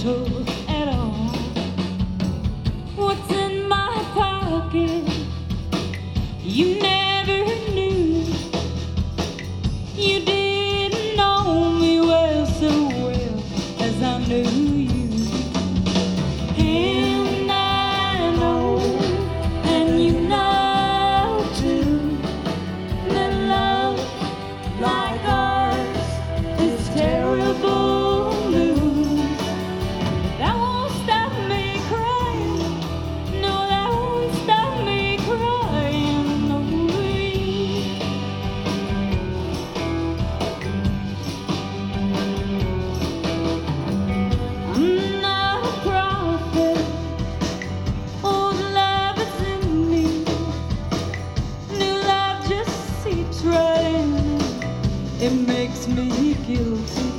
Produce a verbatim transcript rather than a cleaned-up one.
gentle at all. What's in my pocket? You never knew. You didn't know me well so well as I knew you. And I know, and you know too, that love like ours is terrible news. That won't stop me crying. No, that won't stop me crying over you. I'm not a prophet. Oh, the love is in me. New life just seeps right in. It makes me guilty.